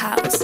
house.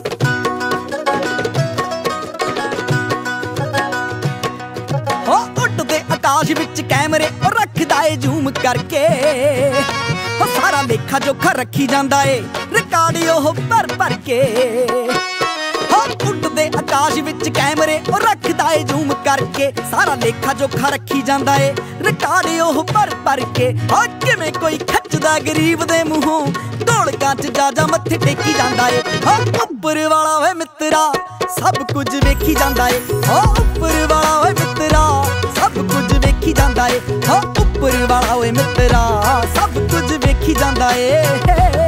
हो उड़दे आकाश विच कैमरे और रखदा ए जूम करके, हो सारा लेखा जोखा रखी जांदा ए रिकॉर्ड ओह भर भर के। हो उड़दे आकाश विच कैमरे और रखदा ए जूम करके, सारा लेखा जोखा रखी जांदा ए रिकॉर्ड ओह भर भर के। हो किवें कोई खचदा गरीब दे मूहों ढोलकां च जा मत्थे टेकी जांदा ए। हो उपर वाला वे मित्रा सब कुछ वेखी जांदा ए। हो उपर वाला वे मित्रा सब कुछ वेखी जांदा ए। हो उपर वाला वे मित्रा सब कुछ वेखी जांदा ए।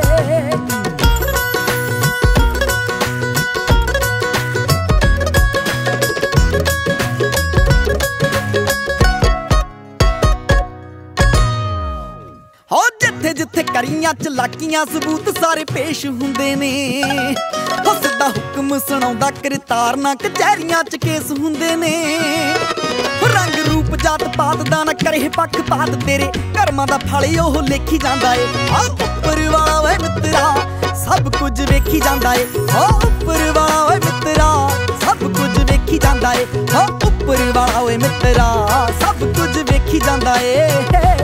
हो जिथे जिथे करियां चलाकियां सबूत सारे पेश हुंदे ने, हो सिद्धा हुक्म सुणाउंदा करतार ना कचहरियां च केस हुंदे ने। रंग रूप जात पात दा ना करे पक्षपात, तेरे कर्मां दा फल ओह लेखी जांदा ए। आ उपर वाला वे मित्रा सब कुछ वेखी जांदा ए। हो उपर वाला वे मित्रा सब कुछ वेखी जांदा ए। हो उपर वाला वे मित्रा सब कुछ वेखी जांदा ए।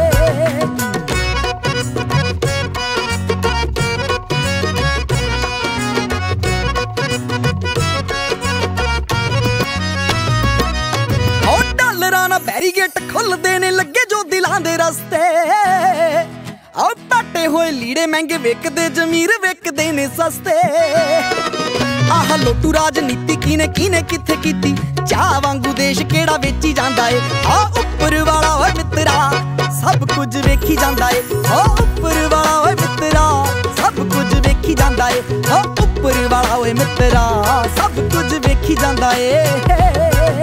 बैरीगेट खुलदे ने लगे जो दिलां दे रस्ते, आ पाटे होए लीड़े महंगे वेकदे जमीर वेकदे ने सस्ते। आह लोटू राजनीति कीने कीने किथे कीती, चाह वांगू देश केड़ा वेची जांदा ए। आ उपर वाला ओए मित्रा सब कुछ वेखी जांदा ए। आ उपर वाला ओए मित्रा सब कुछ वेखी जांदा ए। आ उपर वाला ओए मित्रा सब कुछ वेखी जांदा ए।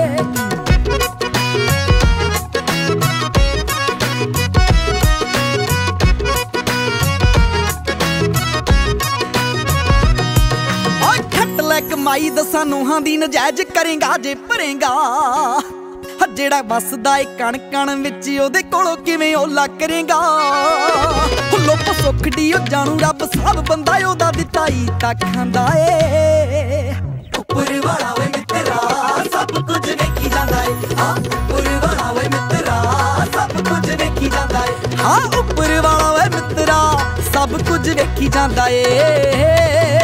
कमाई दसा नूहां दी नजायज करेगा जे भरेगा, जेड़ा बसदा ए कण कण विच ओदे कोलों किवें ओला करेगा। लुप सुखड़ी ओ जानू रब सब बंदा ओदा दिता ही तां खांदा ए। उपर वाला वे मित्रा सब कुछ वेखी जांदा ए। हां उपर वाला वे मित्रा सब कुछ वेखी जांदा ए। हां उपर वाला वे मित्रा सब कुछ वेखी जांदा ए।